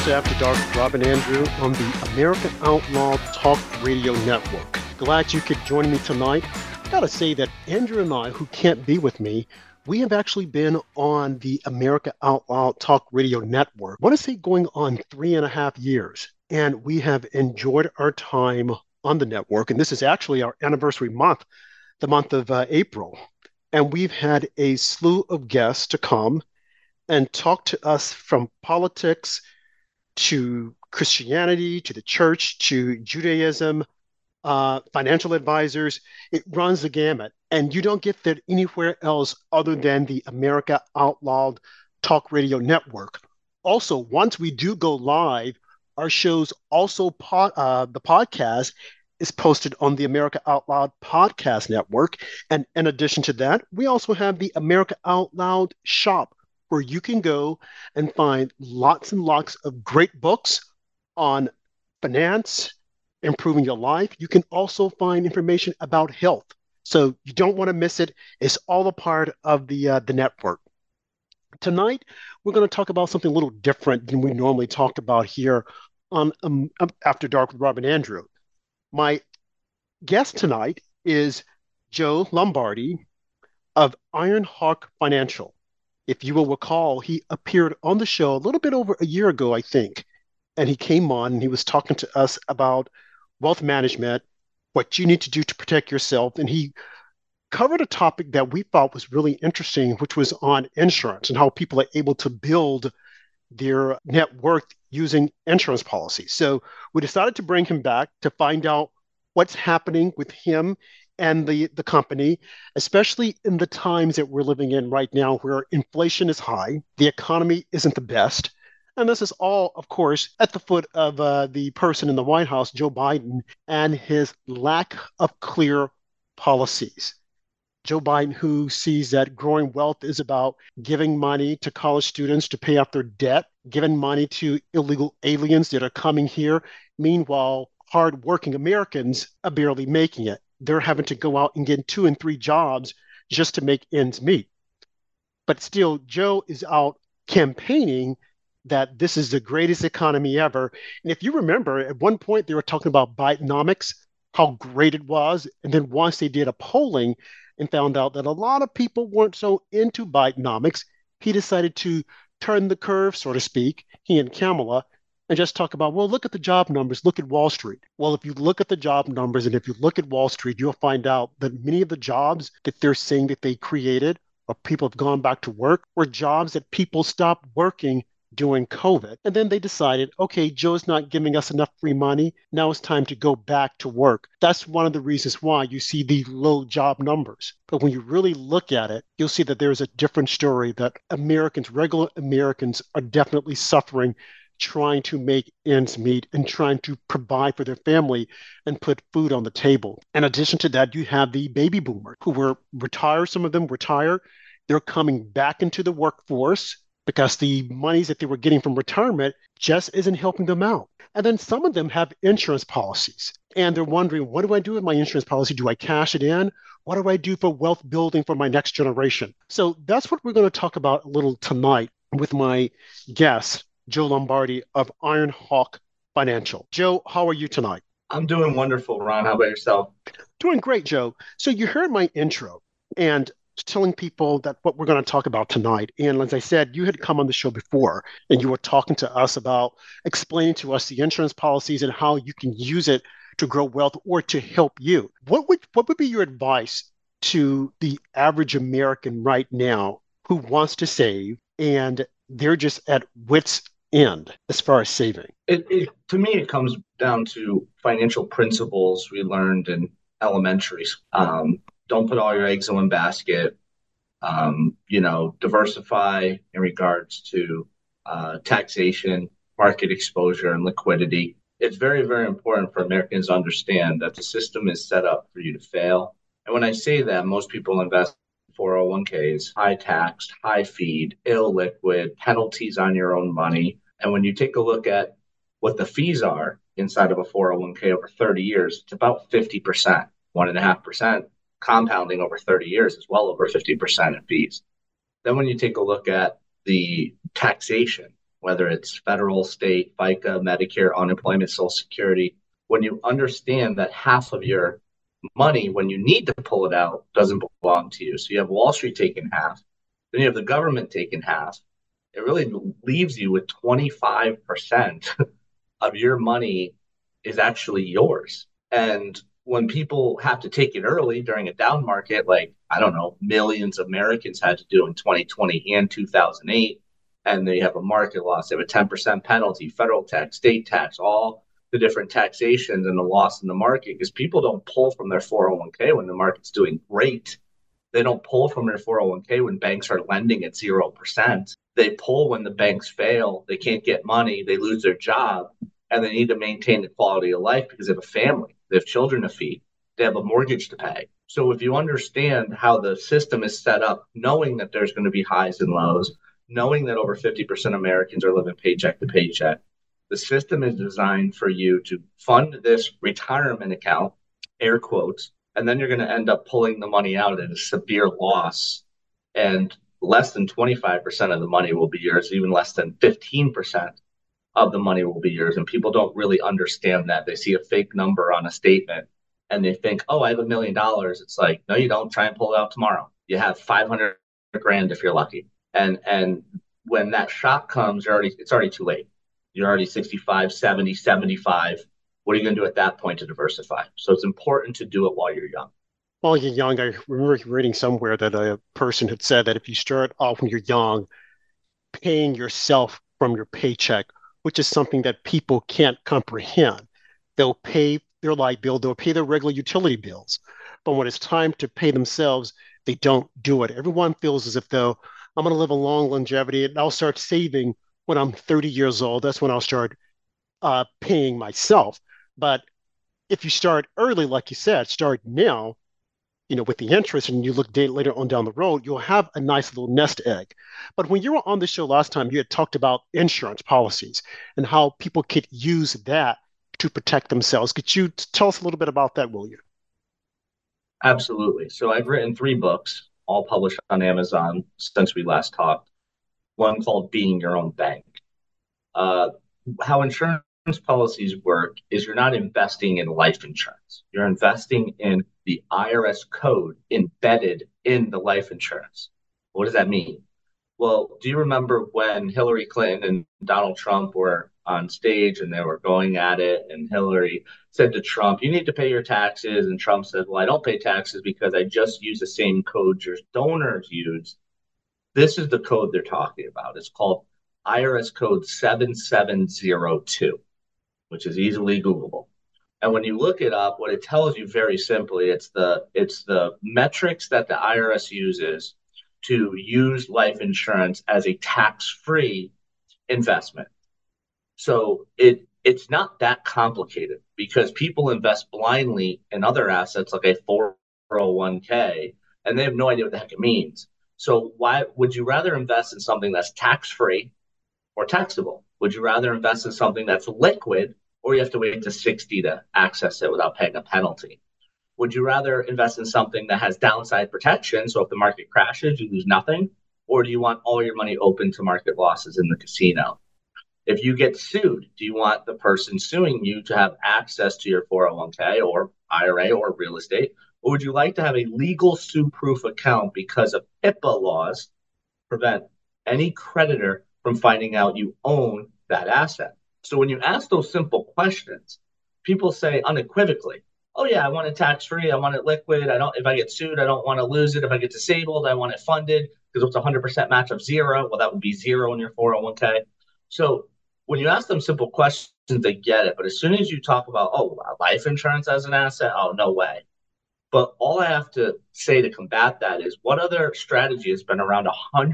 to After Dark with Rob and Andrew on the American Outlaw Talk Radio Network. Glad you could join me tonight. Gotta say that Andrew and I, who can't be with me, we have actually been on the America Outlaw Talk Radio Network. I want to say going on 3.5 years, and we have enjoyed our time on the network. And this is actually our anniversary month, the month of April. And we've had a slew of guests to come and talk to us from politics to Christianity, to the church, to Judaism, financial advisors. It runs the gamut. And you don't get that anywhere else other than the America Outlawed Talk Radio Network. Also, once we do go live, our shows also, the podcast is posted on the America Outlawed Podcast Network. And in addition to that, we also have the America Outloud Shop, where you can go and find lots and lots of great books on finance, improving your life. You can also find information about health. So you don't want to miss it. It's all a part of the network. Tonight, we're going to talk about something a little different than we normally talk about here on After Dark with Rob and Andrew. My guest tonight is Joe Lombardi of Iron Hawk Financial. If you will recall, he appeared on the show a little bit over a year ago, I think, and he came on and he was talking to us about wealth management, what you need to do to protect yourself. And he covered a topic that we thought was really interesting, which was on insurance and how people are able to build their net worth using insurance policies. So we decided to bring him back to find out what's happening with him and the company, especially in the times that we're living in right now where inflation is high, the economy isn't the best. And this is all, of course, at the foot of the person in the White House, Joe Biden, and his lack of clear policies. Joe Biden, who sees that growing wealth is about giving money to college students to pay off their debt, giving money to illegal aliens that are coming here. Meanwhile, hardworking Americans are barely making it. They're having to go out and get 2 and 3 jobs just to make ends meet. But still, Joe is out campaigning that this is the greatest economy ever. And if you remember, at one point they were talking about Bidenomics, how great it was. And then once they did a polling and found out that a lot of people weren't so into Bidenomics, he decided to turn the curve, so to speak, he and Kamala, and just talk about, well, look at the job numbers, look at Wall Street. Well, if you look at the job numbers and if you look at Wall Street, you'll find out that many of the jobs that they're saying that they created or people have gone back to work were jobs that people stopped working during COVID. And then they decided, okay, Joe's not giving us enough free money. Now it's time to go back to work. That's one of the reasons why you see the low job numbers. But when you really look at it, you'll see that there's a different story, that Americans, regular Americans, are definitely suffering, trying to make ends meet and trying to provide for their family and put food on the table. In addition to that, you have the baby boomers who were retired. Some of them retire. They're coming back into the workforce because the monies that they were getting from retirement just isn't helping them out. And then some of them have insurance policies and they're wondering, what do I do with my insurance policy? Do I cash it in? What do I do for wealth building for my next generation? So that's what we're going to talk about a little tonight with my guest, Joe Lombardi of Iron Hawk Financial. Joe, how are you tonight? I'm doing wonderful, Ron. How about yourself? Doing great, Joe. So you heard my intro and telling people that what we're going to talk about tonight. And as I said, you had come on the show before and you were talking to us about explaining to us the insurance policies and how you can use it to grow wealth or to help you. What would be your advice to the average American right now who wants to save and they're just at wit's end as far as saving? To me, it comes down to financial principles we learned in elementary. Don't put all your eggs in one basket. Diversify in regards to taxation, market exposure, and liquidity. It's very, very important for Americans to understand that the system is set up for you to fail. And when I say that, most people invest 401ks, high taxed, high feed, illiquid, penalties on your own money. And when you take a look at what the fees are inside of a 401k over 30 years, it's about 50%, 1.5%. Compounding over 30 years is well over 50% in fees. Then when you take a look at the taxation, whether it's federal, state, FICA, Medicare, unemployment, Social Security, when you understand that half of your money, when you need to pull it out, doesn't belong to you. So you have Wall Street taking half, then you have the government taking half. It really leaves you with 25% of your money is actually yours. And when people have to take it early during a down market, like, I don't know, millions of Americans had to do in 2020 and 2008, and they have a market loss, they have a 10% penalty, federal tax, state tax, all the different taxations and the loss in the market, because people don't pull from their 401k when the market's doing great. They don't pull from their 401k when banks are lending at 0%. They pull when the banks fail, they can't get money, they lose their job, and they need to maintain the quality of life because they have a family, they have children to feed, they have a mortgage to pay. So if you understand how the system is set up, knowing that there's going to be highs and lows, knowing that over 50% of Americans are living paycheck to paycheck, the system is designed for you to fund this retirement account, air quotes, and then you're going to end up pulling the money out at a severe loss. And less than 25% of the money will be yours, even less than 15% of the money will be yours. And people don't really understand that. They see a fake number on a statement and they think, oh, I have $1 million. It's like, no, you don't. Try and pull it out tomorrow. You have 500 grand if you're lucky. And when that shock comes, it's already too late. You're already 65, 70, 75. What are you going to do at that point to diversify? So it's important to do it while you're young. While you're young, I remember reading somewhere that a person had said that if you start off when you're young, paying yourself from your paycheck, which is something that people can't comprehend. They'll pay their light bill, they'll pay their regular utility bills. But when it's time to pay themselves, they don't do it. Everyone feels as if though I'm going to live a long longevity and I'll start saving when I'm 30 years old. That's when I'll start paying myself. But if you start early, like you said, start now, with the interest and you look later on down the road, you'll have a nice little nest egg. But when you were on the show last time, you had talked about insurance policies and how people could use that to protect themselves. Could you tell us a little bit about that, will you? Absolutely. So I've written 3 books, all published on Amazon since we last talked. One called Being Your Own Bank. How insurance policies work is you're not investing in life insurance. You're investing in the IRS code embedded in the life insurance. What does that mean? Well, do you remember when Hillary Clinton and Donald Trump were on stage and they were going at it, and Hillary said to Trump, you need to pay your taxes. And Trump said, well, I don't pay taxes because I just use the same code your donors use. This is the code they're talking about. It's called IRS code 7702, which is easily Googleable. And when you look it up, what it tells you very simply, it's the metrics that the IRS uses to use life insurance as a tax-free investment. So it's not that complicated because people invest blindly in other assets like a 401k, and they have no idea what the heck it means. So why would you rather invest in something that's tax-free or taxable? Would you rather invest in something that's liquid, or you have to wait to 60 to access it without paying a penalty? Would you rather invest in something that has downside protection, so if the market crashes, you lose nothing? Or do you want all your money open to market losses in the casino? If you get sued, do you want the person suing you to have access to your 401k or IRA or real estate? Or would you like to have a legal sue-proof account because of HIPAA laws prevent any creditor from finding out you own that asset? So when you ask those simple questions, people say unequivocally, oh yeah, I want it tax-free, I want it liquid, if I get sued, I don't want to lose it. If I get disabled, I want it funded, because it's a 100% match of 0. Well, that would be 0 in your 401k. So when you ask them simple questions, they get it. But as soon as you talk about, oh, life insurance as an asset, oh, no way. But all I have to say to combat that is, what other strategy has been around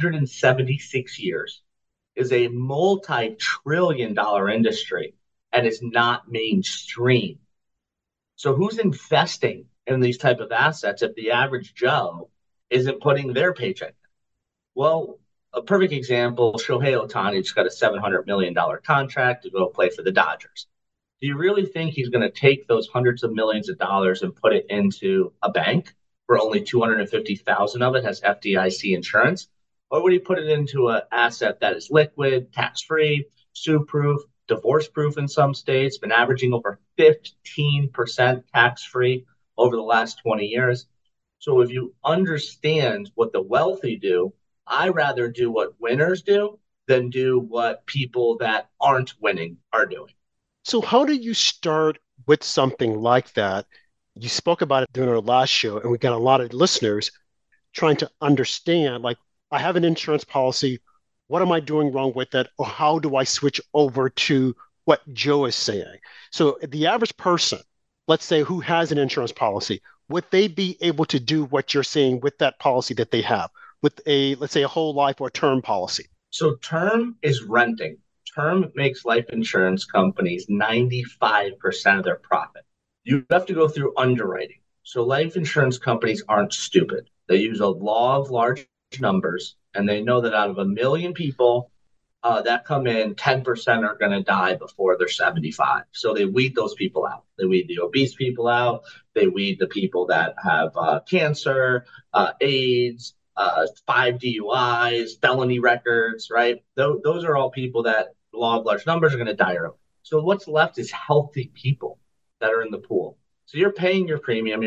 176 years, is a multi-trillion-dollar industry, and is not mainstream? So who's investing in these type of assets if the average Joe isn't putting their paycheck in? Well, a perfect example, Shohei Ohtani just got a $700 million contract to go play for the Dodgers. Do you really think he's going to take those hundreds of millions of dollars and put it into a bank where only 250,000 of it has FDIC insurance? Or would he put it into an asset that is liquid, tax-free, sue-proof, divorce-proof in some states, been averaging over 15% tax-free over the last 20 years? So if you understand what the wealthy do, I rather do what winners do than do what people that aren't winning are doing. So, how do you start with something like that? You spoke about it during our last show, and we got a lot of listeners trying to understand like, I have an insurance policy. What am I doing wrong with it? Or how do I switch over to what Joe is saying? So, the average person, let's say, who has an insurance policy, would they be able to do what you're saying with that policy that they have, with a, let's say, a whole life or term policy? So term is renting. Term makes life insurance companies 95% of their profit. You have to go through underwriting. So life insurance companies aren't stupid. They use a law of large numbers, and they know that out of a million people that come in, 10% are going to die before they're 75. So they weed those people out. They weed the obese people out. They weed the people that have cancer, AIDS, 5 DUIs, felony records, right? Those are all people that law of large numbers are going to die early. So what's left is healthy people that are in the pool. So you're paying your premium,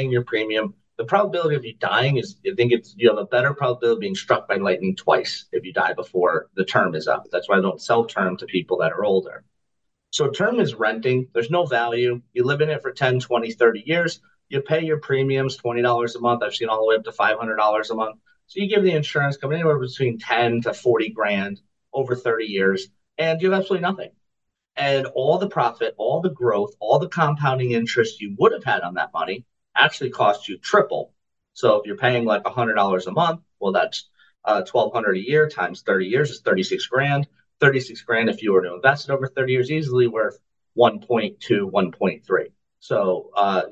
The probability of you dying is, I think it's, you have a better probability of being struck by lightning twice if you die before the term is up. That's why I don't sell term to people that are older. So term is renting. There's no value. You live in it for 10, 20, 30 years. You pay your premiums, $20 a month. I've seen all the way up to $500 a month. So you give the insurance company anywhere between 10 to 40 grand over 30 years, and you have absolutely nothing. And all the profit, all the growth, all the compounding interest you would have had on that money actually cost you triple. So if you're paying like $100 a month, well, that's 1,200 a year times 30 years is 36 grand. 36 grand, if you were to invest it over 30 years, easily worth 1.2, 1.3. So,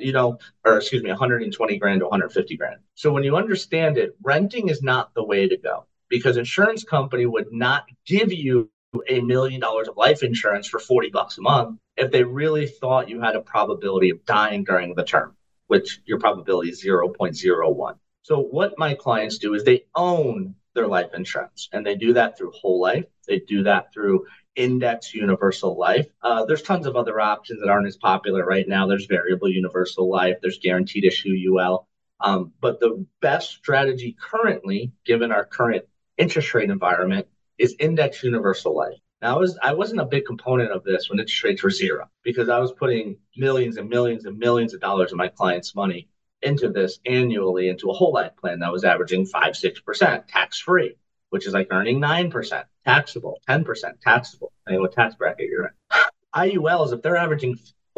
or excuse me, 120 grand to 150 grand. So when you understand it, renting is not the way to go, because insurance company would not give you $1 million of life insurance for $40 a month if they really thought you had a probability of dying during the term, which your probability is 0.01. So what my clients do is they own their life insurance, and they do that through whole life. They do that through index universal life. There's tons of other options that aren't as popular right now. There's variable universal life. There's guaranteed issue UL. But the best strategy currently, given our current interest rate environment, is index universal life. Now, I wasn't a big component of this when interest rates were zero, because I was putting millions and millions and millions of dollars of my clients' money into this annually, into a whole life plan that was averaging 5-6% tax free, which is like earning 9% taxable, 10% taxable, depending what tax bracket you're in. IULs, if they're averaging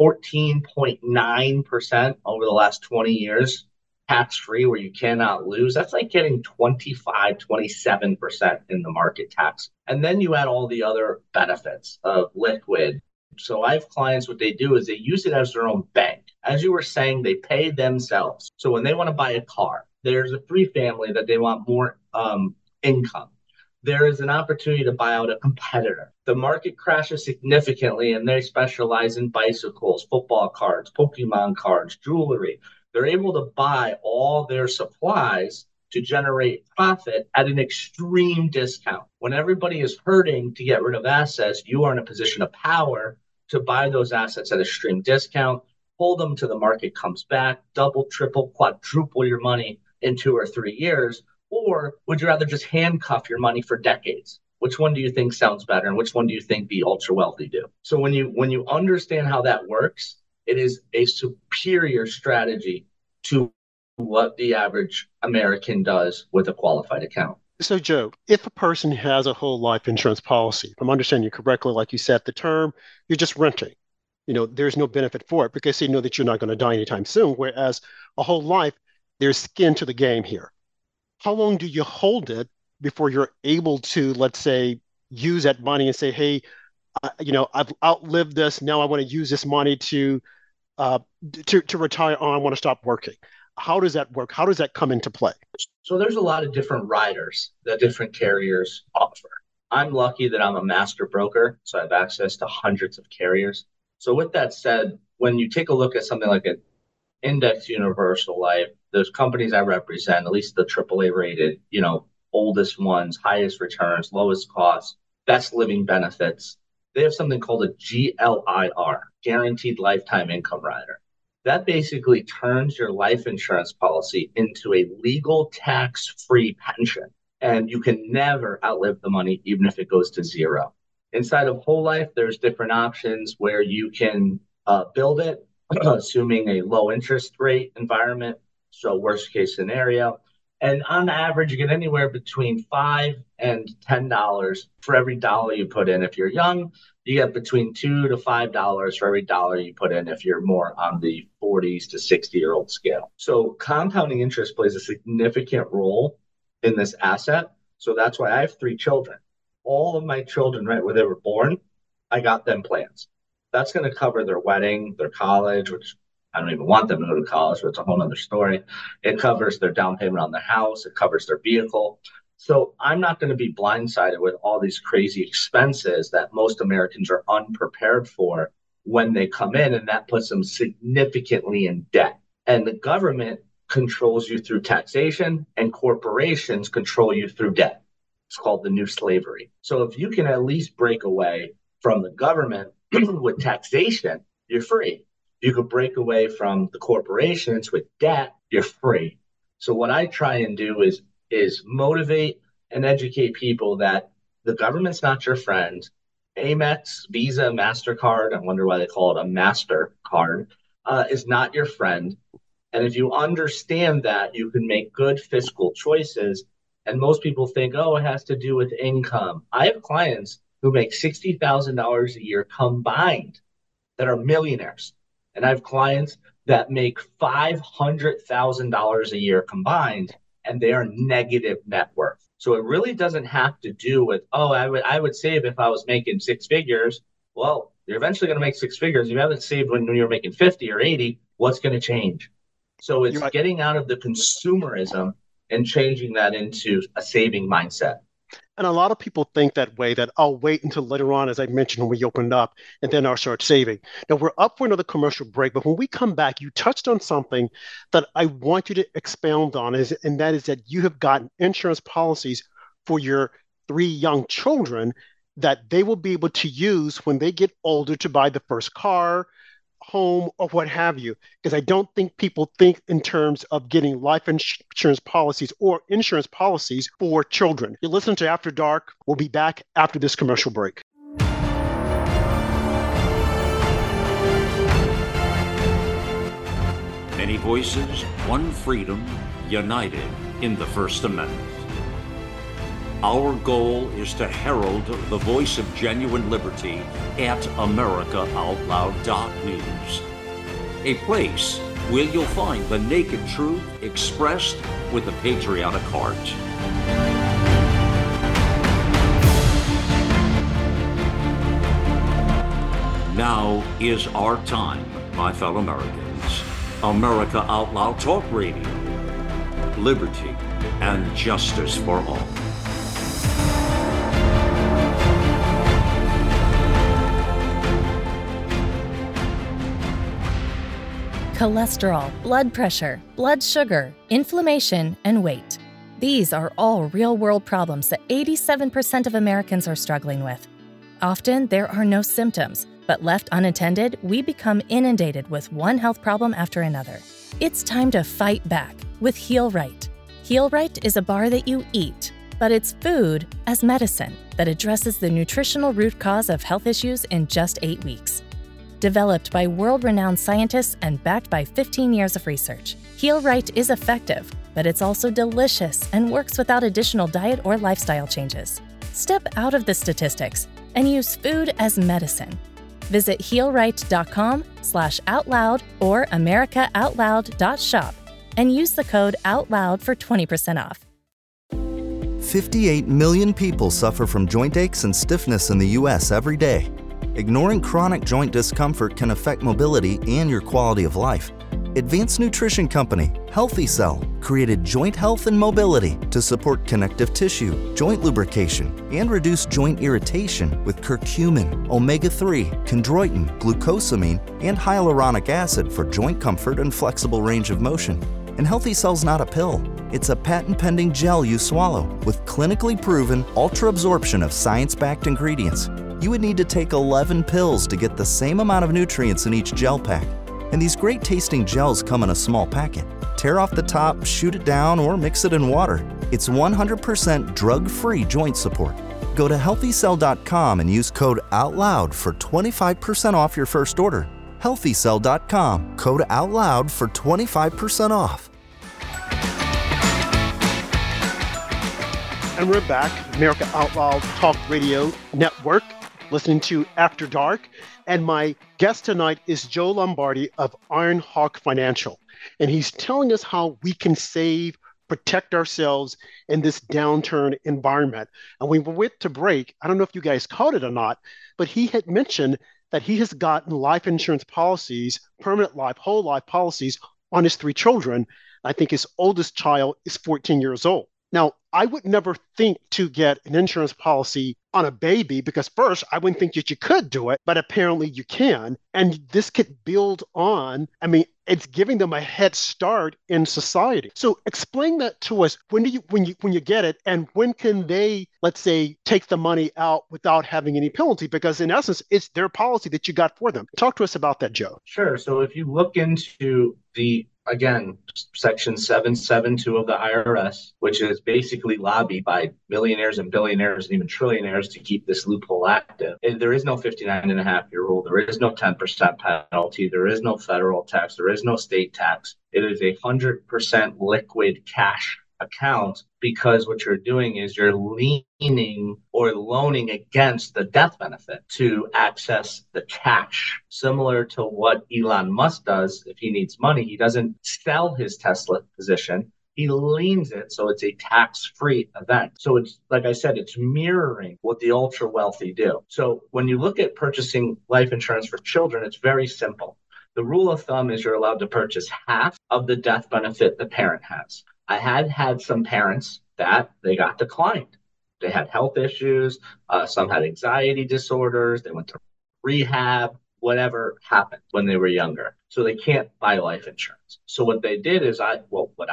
14.9% over the last 20 years, tax free, where you cannot lose, that's like getting 25, 27% in the market tax. And then you add all the other benefits of liquid. So I have clients, what they do is they use it as their own bank. As you were saying, they pay themselves. So when they want to buy a car, there's a free family that they want more income. There is an opportunity to buy out a competitor. The market crashes significantly, and they specialize in bicycles, football cards, Pokemon cards, jewelry. They're able to buy all their supplies to generate profit at an extreme discount. When everybody is hurting to get rid of assets, you are in a position of power to buy those assets at a extreme discount, hold them till the market comes back, double, triple, quadruple your money in 2 or 3 years. Or would you rather just handcuff your money for decades? Which one do you think sounds better? And which one do you think the ultra wealthy do? So when you understand how that works, it is a superior strategy to what the average American does with a qualified account. So, Joe, if a person has a whole life insurance policy, if I'm understanding you correctly, like you said, the term, you're just renting. There's no benefit for it because they know that you're not going to die anytime soon. Whereas a whole life, there's skin to the game here. How long do you hold it before you're able to, let's say, use that money and say, hey, I've outlived this. Now I want to use this money to retire. Oh, I want to stop working. How does that work? How does that come into play? So there's a lot of different riders that different carriers offer. I'm lucky that I'm a master broker, so I have access to hundreds of carriers. So with that said, when you take a look at something like an index universal life, those companies I represent, at least the AAA rated, oldest ones, highest returns, lowest costs, best living benefits. They have something called a GLIR, Guaranteed Lifetime Income Rider. That basically turns your life insurance policy into a legal tax-free pension. And you can never outlive the money, even if it goes to zero. Inside of whole life, there's different options where you can build it, assuming a low interest rate environment. So worst case scenario. And on average, you get anywhere between $5 and $10 for every dollar you put in. If you're young, you get between $2 to $5 for every dollar you put in if you're more on the 40s to 60-year-old scale. So compounding interest plays a significant role in this asset. So that's why I have 3 children. All of my children, right where they were born, I got them plans. That's going to cover their wedding, their college, which I don't even want them to go to college, but it's a whole other story. It covers their down payment on their house. It covers their vehicle. So I'm not going to be blindsided with all these crazy expenses that most Americans are unprepared for when they come in, and that puts them significantly in debt. And the government controls you through taxation, and corporations control you through debt. It's called the new slavery. So if you can at least break away from the government with taxation, you're free. You could break away from the corporations with debt, you're free. So what I try and do is motivate and educate people that the government's not your friend. Amex, Visa, MasterCard, I wonder why they call it a MasterCard, is not your friend. And if you understand that, you can make good fiscal choices. And most people think, oh, it has to do with income. I have clients who make $60,000 a year combined that are millionaires. And I have clients that make $500,000 a year combined, and they are negative net worth. So it really doesn't have to do with, oh, I would save if I was making 6 figures. Well, you're eventually going to make 6 figures. If you haven't saved when you're making 50 or 80, what's going to change? So it's getting out of the consumerism and changing that into a saving mindset. And a lot of people think that way, that I'll wait until later on, as I mentioned, when we opened up, and then I'll start saving. Now, we're up for another commercial break, but when we come back, you touched on something that I want you to expound on, and that is that you have gotten insurance policies for your 3 young children that they will be able to use when they get older to buy the first car, home, or what have you, because I don't think people think in terms of getting life insurance policies or insurance policies for children. You listen to After Dark. We'll be back after this commercial break. Many voices, one freedom, united in the First Amendment. Our goal is to herald the voice of genuine liberty at AmericaOutloud.news, a place where you'll find the naked truth expressed with a patriotic heart. Now is our time, my fellow Americans. America Out Loud Talk Radio. Liberty and justice for all. Cholesterol, blood pressure, blood sugar, inflammation, and weight. These are all real-world problems that 87% of Americans are struggling with. Often, there are no symptoms, but left unattended, we become inundated with one health problem after another. It's time to fight back with Heal Right. Heal Right is a bar that you eat, but it's food as medicine that addresses the nutritional root cause of health issues in just 8 weeks. Developed by world-renowned scientists and backed by 15 years of research, Heal Right is effective, but it's also delicious and works without additional diet or lifestyle changes. Step out of the statistics and use food as medicine. Visit healright.com/outloud or americaoutloud.shop and use the code OUTLOUD for 20% off. 58 million people suffer from joint aches and stiffness in the U.S. every day. Ignoring chronic joint discomfort can affect mobility and your quality of life. Advanced nutrition company Healthy Cell created Joint Health and Mobility to support connective tissue, joint lubrication, and reduce joint irritation with curcumin, omega-3, chondroitin, glucosamine, and hyaluronic acid for joint comfort and flexible range of motion. And Healthy Cell's not a pill. It's a patent-pending gel you swallow with clinically proven ultra-absorption of science-backed ingredients. You would need to take 11 pills to get the same amount of nutrients in each gel pack. And these great-tasting gels come in a small packet. Tear off the top, shoot it down, or mix it in water. It's 100% drug-free joint support. Go to healthycell.com and use code OUTLOUD for 25% off your first order. healthycell.com, code OUTLOUD for 25% off. And we're back, America Out Loud Talk Radio Network, listening to After Dark. And my guest tonight is Joe Lombardi of Iron Hawk Financial. And he's telling us how we can save, protect ourselves in this downturn environment. And we went to break. I don't know if you guys caught it or not, but he had mentioned that he has gotten life insurance policies, permanent life, whole life policies on his 3 children. I think his oldest child is 14 years old. Now, I would never think to get an insurance policy on a baby because first, I wouldn't think that you could do it, but apparently you can. And this could build on, it's giving them a head start in society. So explain that to us. When you get it, and when can they, let's say, take the money out without having any penalty? Because in essence, it's their policy that you got for them. Talk to us about that, Joe. Sure. So if you look into again, Section 772 of the IRS, which is basically lobbied by millionaires and billionaires and even trillionaires to keep this loophole active. There is no 59.5-year rule. There is no 10% penalty. There is no federal tax. There is no state tax. It is 100% liquid cash account because what you're doing is you're leaning or loaning against the death benefit to access the cash. Similar to what Elon Musk does if he needs money, he doesn't sell his Tesla position. He leans it, so it's a tax-free event. So it's, like I said, it's mirroring what the ultra-wealthy do. So when you look at purchasing life insurance for children, it's very simple. The rule of thumb is you're allowed to purchase half of the death benefit the parent has. I had some parents that they got declined. They had health issues. Some had anxiety disorders. They went to rehab, whatever happened when they were younger. So they can't buy life insurance. So what they did is I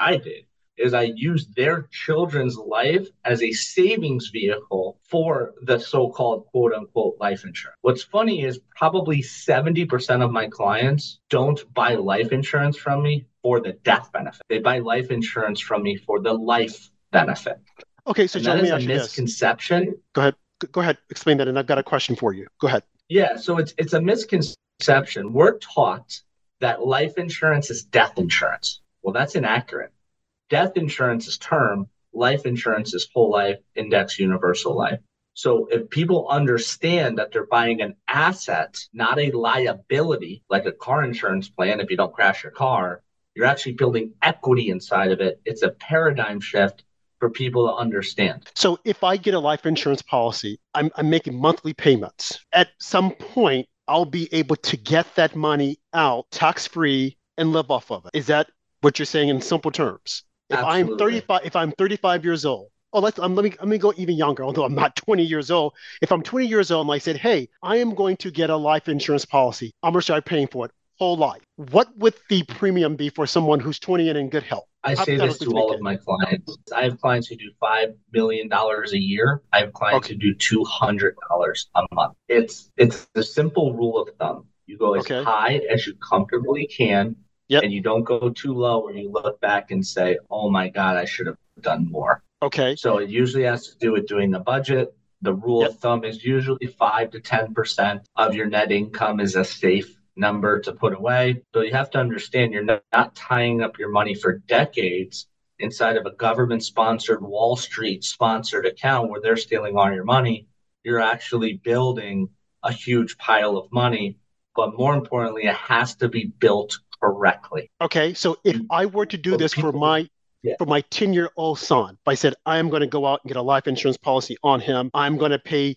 used their children's life as a savings vehicle for the so-called quote unquote life insurance. What's funny is probably 70% of my clients don't buy life insurance from me for the death benefit. They buy life insurance from me for the life benefit. Okay, so Joe, let me ask you this. Misconception. Go ahead, explain that, and I've got a question for you. Go ahead. Yeah, so it's a misconception. We're taught that life insurance is death insurance. Well, that's inaccurate. Death insurance is term, life insurance is whole life, index universal life. So if people understand that they're buying an asset, not a liability, like a car insurance plan, if you don't crash your car, you're actually building equity inside of it. It's a paradigm shift for people to understand. So if I get a life insurance policy, I'm making monthly payments. At some point, I'll be able to get that money out tax-free and live off of it. Is that what you're saying in simple terms? Absolutely. If I'm 35 years old, let me go even younger, although I'm not 20 years old. If I'm 20 years old and I said, hey, I am going to get a life insurance policy, I'm going to start paying for it whole life. What would the premium be for someone who's 20 and in good health? I say this to all of my clients. I have clients who do $5 million a year. I have clients who do $200 a month. It's the simple rule of thumb. You go as high as you comfortably can. Yep. And you don't go too low where you look back and say, oh my God, I should have done more. Okay. So it usually has to do with doing a budget. The rule of thumb is usually 5 to 10% of your net income is a safe number to put away. So you have to understand you're not tying up your money for decades inside of a government-sponsored, Wall Street-sponsored account where they're stealing all your money. You're actually building a huge pile of money. But more importantly, it has to be built correctly. Okay, so if I were to do this for my 10-year-old son, if I said I am going to go out and get a life insurance policy on him, I'm going to pay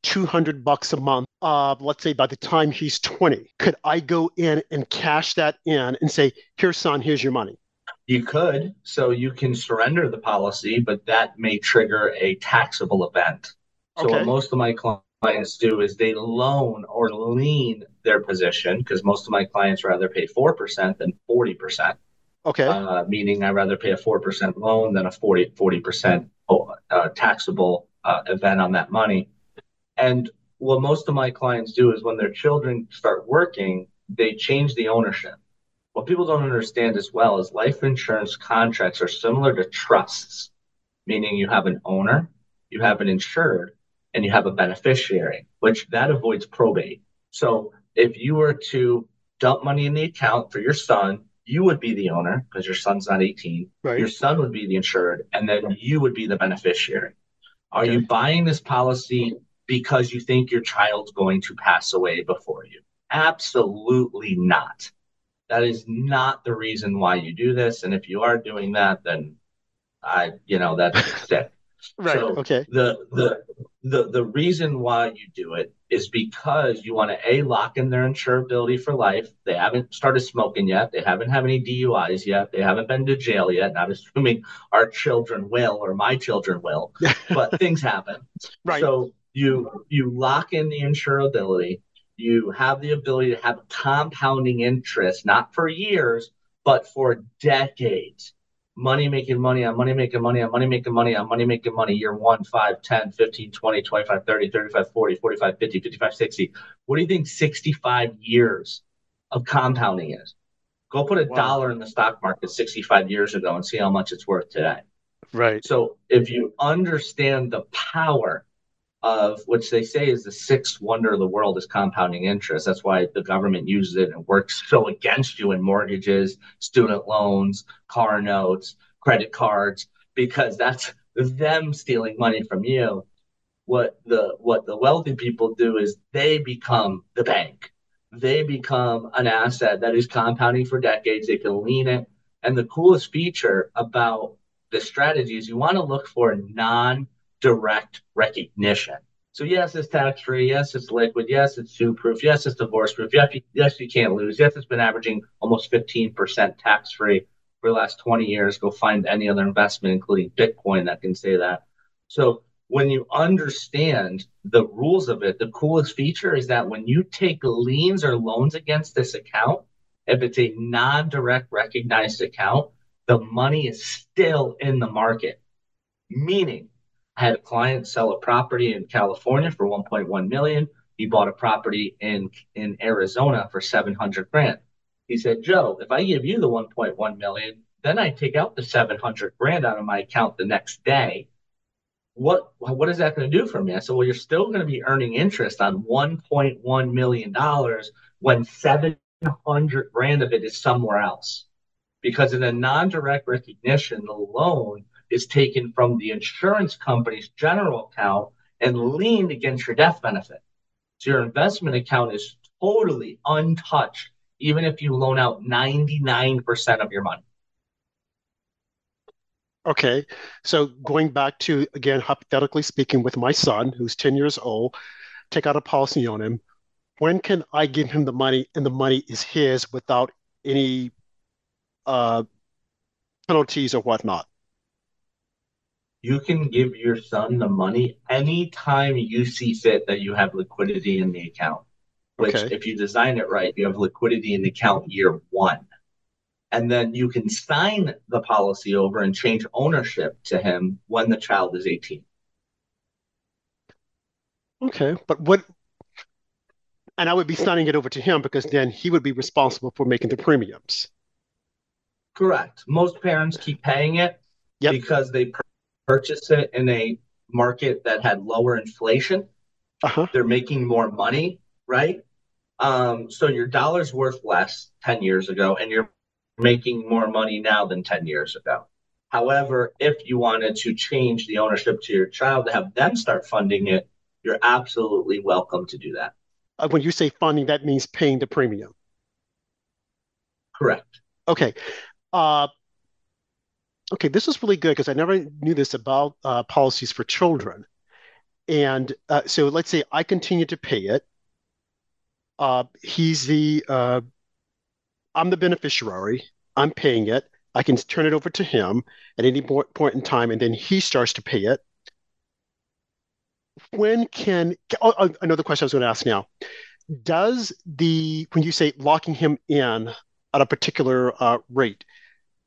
$200 a month. Let's say by the time he's 20, could I go in and cash that in and say, "Here, son, here's your money"? You could, so you can surrender the policy, but that may trigger a taxable event. So what most of my clients do is they loan or lien their position, because most of my clients rather pay 4% than 40%. Okay. Meaning I'd rather pay a 4% loan than a 40% taxable event on that money. And what most of my clients do is when their children start working, they change the ownership. What people don't understand as well is life insurance contracts are similar to trusts, meaning you have an owner, you have an insured, and you have a beneficiary, which that avoids probate. So if you were to dump money in the account for your son, you would be the owner because your son's not 18. Right. Your son would be the insured, and then you would be the beneficiary. Are Okay. you buying this policy because you think your child's going to pass away before you? Absolutely not. That is not the reason why you do this. And if you are doing that, then that's sick. Right. So Okay. the reason why you do it is because you want to lock in their insurability for life. They haven't started smoking yet. They haven't had any DUIs yet. They haven't been to jail yet. Not assuming our children will or my children will, but things happen. Right. So you lock in the insurability. You have the ability to have compounding interest, not for years, but for decades. Money making money on money making money on money making money on money making money. Year 1, 5, 10, 15, 20, 25, 30, 35, 40, 45, 50, 55, 60. What do you think 65 years of compounding is? Go put $1 in the stock market 65 years ago and see how much it's worth today. Right. So if you understand the power of which they say is the sixth wonder of the world is compounding interest. That's why the government uses it and works so against you in mortgages, student loans, car notes, credit cards, because that's them stealing money from you. What the wealthy people do is they become the bank. They become an asset that is compounding for decades. They can lean it. And the coolest feature about this strategy is you want to look for non-direct recognition. So yes, it's tax-free. Yes, it's liquid. Yes, it's sue-proof. Yes, it's divorce-proof. Yes, you can't lose. Yes, it's been averaging almost 15% tax-free for the last 20 years. Go find any other investment, including Bitcoin, that can say that. So when you understand the rules of it, the coolest feature is that when you take liens or loans against this account, if it's a non-direct recognized account, the money is still in the market. Meaning, I had a client sell a property in California for 1.1 million. He bought a property in Arizona for 700 grand. He said, Joe, if I give you the 1.1 million, then I take out the 700 grand out of my account the next day. What is that going to do for me? I said, well, you're still going to be earning interest on $1.1 million when 700 grand of it is somewhere else. Because in a non-direct recognition, the loan is taken from the insurance company's general account and leaned against your death benefit. So your investment account is totally untouched, even if you loan out 99% of your money. Okay. So going back to, again, hypothetically speaking, with my son, who's 10 years old, take out a policy on him. When can I give him the money and the money is his without any penalties or whatnot? You can give your son the money anytime you see fit that you have liquidity in the account, which Okay. if you design it right, you have liquidity in the account year 1. And then you can sign the policy over and change ownership to him when the child is 18. Okay. And I would be signing it over to him because then he would be responsible for making the premiums. Correct. Most parents keep paying it because they purchase it in a market that had lower inflation. Uh-huh. They're making more money, right? So your dollar's worth less 10 years ago, and you're making more money now than 10 years ago. However, if you wanted to change the ownership to your child to have them start funding it, you're absolutely welcome to do that. When you say funding, that means paying the premium. Correct. Okay. Okay, this is really good because I never knew this about policies for children. And so let's say I continue to pay it. I'm the beneficiary. I'm paying it. I can turn it over to him at any point in time, and then he starts to pay it. Another question I was going to ask now. When you say locking him in at a particular rate,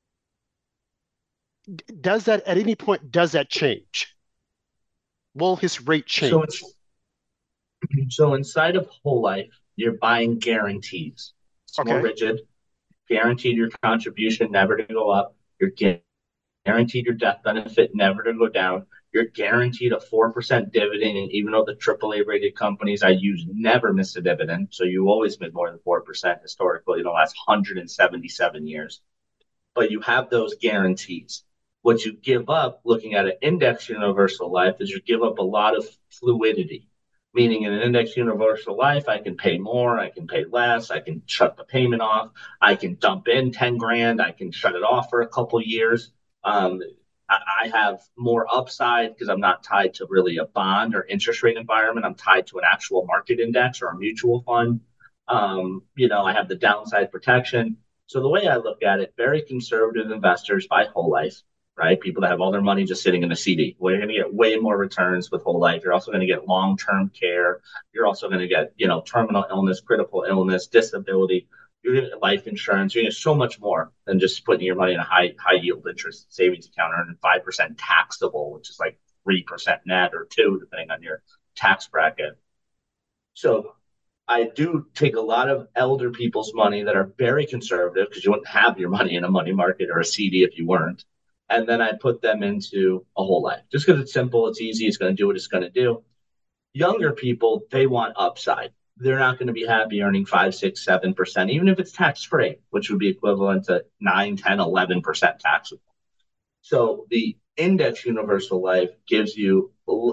Does that at any point, does that change? Will his rate So change? so inside of whole life, you're buying guarantees. It's more Okay. rigid, guaranteed your contribution never to go up. You're guaranteed your death benefit never to go down. You're guaranteed a 4% dividend. And even though the AAA rated companies I use never miss a dividend, so you always make more than 4% historically in the last 177 years, but you have those guarantees. What you give up looking at an index universal life is you give up a lot of fluidity. Meaning in an index universal life, I can pay more, I can pay less, I can shut the payment off, I can dump in 10 grand, I can shut it off for a couple years. Um, I have more upside because I'm not tied to really a bond or interest rate environment. I'm tied to an actual market index or a mutual fund. I have the downside protection. So the way I look at it, very conservative investors buy whole life, right? People that have all their money just sitting in a CD. Well, you're going to get way more returns with whole life. You're also going to get long-term care. You're also going to get, terminal illness, critical illness, disability. You're going to get life insurance. You're going to get so much more than just putting your money in a high yield interest savings account earning 5% taxable, which is like 3% net or 2%, depending on your tax bracket. So I do take a lot of elder people's money that are very conservative because you wouldn't have your money in a money market or a CD if you weren't. And then I put them into a whole life just because it's simple, it's easy, it's going to do what it's going to do. Younger people, they want upside. They're not going to be happy earning 5, 6, 7%, even if it's tax free, which would be equivalent to 9, 10, 11% taxable. So the index universal life gives you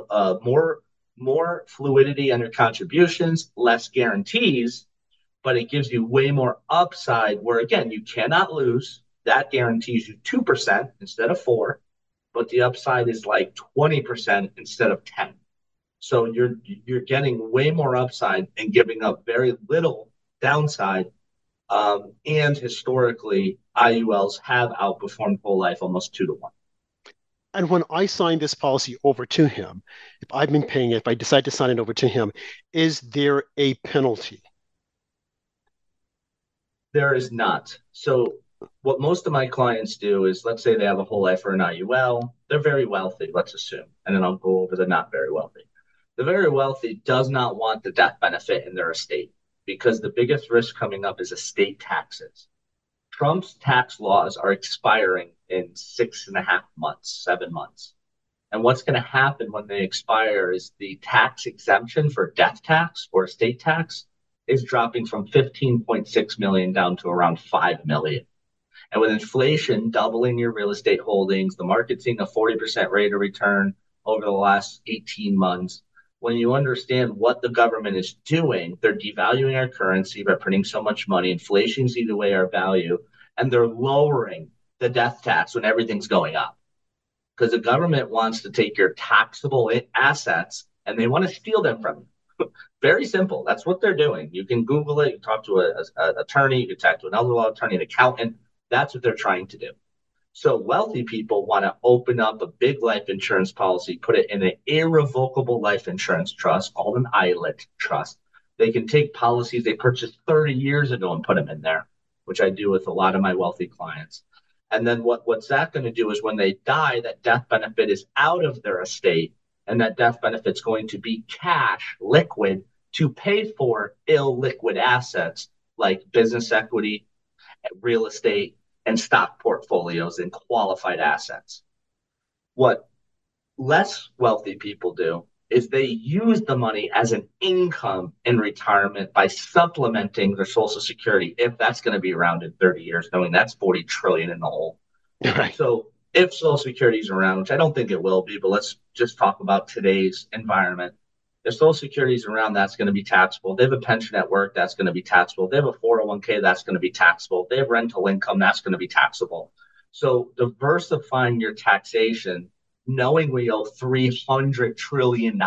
more fluidity on your contributions, less guarantees, but it gives you way more upside where again you cannot lose. That guarantees you 2% instead of 4, but the upside is like 20% instead of 10. So you're getting way more upside and giving up very little downside. And historically, IULs have outperformed whole life almost 2 to 1. And when I sign this policy over to him, if I've been paying it, if I decide to sign it over to him, is there a penalty? There is not. So what most of my clients do is, let's say they have a whole life or an IUL, they're very wealthy, let's assume, and then I'll go over the not very wealthy. The very wealthy does not want the death benefit in their estate because the biggest risk coming up is estate taxes. Trump's tax laws are expiring in 6.5 months, 7 months. And what's going to happen when they expire is the tax exemption for death tax or estate tax is dropping from 15.6 million down to around 5 million. And with inflation doubling your real estate holdings, the market seeing a 40% rate of return over the last 18 months, when you understand what the government is doing, they're devaluing our currency by printing so much money. Inflation's eating away our value, and they're lowering the death tax when everything's going up. Because the government wants to take your taxable assets and they want to steal them from you. Very simple. That's what they're doing. You can Google it. You talk to an attorney. You can talk to an elder law attorney, an accountant. That's what they're trying to do. So wealthy people want to open up a big life insurance policy, put it in an irrevocable life insurance trust called an ILIT trust. They can take policies they purchased 30 years ago and put them in there, which I do with a lot of my wealthy clients. And then what's that going to do is when they die, that death benefit is out of their estate, and that death benefit's going to be cash, liquid, to pay for illiquid assets like business equity, real estate, and stock portfolios and qualified assets. What less wealthy people do is they use the money as an income in retirement by supplementing their Social Security, if that's going to be around in 30 years, knowing that's 40 trillion in the hole. Right. So if Social Security is around, which I don't think it will be, but let's just talk about today's environment. If Social Security is around, that's going to be taxable. They have a pension at work, that's going to be taxable. They have a 401k, that's going to be taxable. They have rental income, that's going to be taxable. So diversifying your taxation, knowing we owe $300 trillion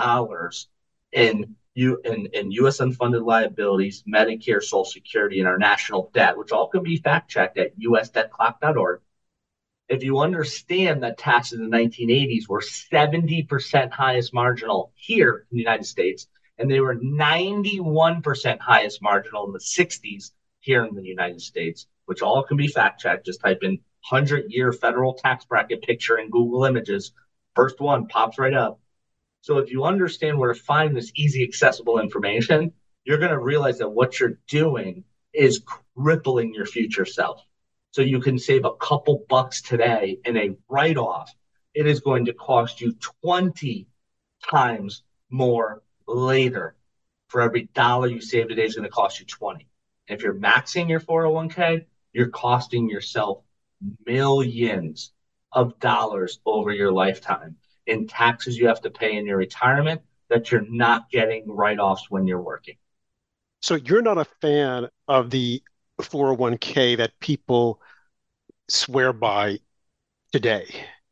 in U.S. unfunded liabilities, Medicare, Social Security, and our national debt, which all can be fact-checked at usdebtclock.org. If you understand that taxes in the 1980s were 70% highest marginal here in the United States, and they were 91% highest marginal in the 60s here in the United States, which all can be fact-checked. Just type in 100-year federal tax bracket picture in Google Images. First one pops right up. So if you understand where to find this easy, accessible information, you're going to realize that what you're doing is crippling your future self. So you can save a couple bucks today in a write-off. It is going to cost you 20 times more later. For every dollar you save today is going to cost you 20. If you're maxing your 401k, you're costing yourself millions of dollars over your lifetime in taxes you have to pay in your retirement that you're not getting write-offs when you're working. So you're not a fan of the 401k that people swear by today.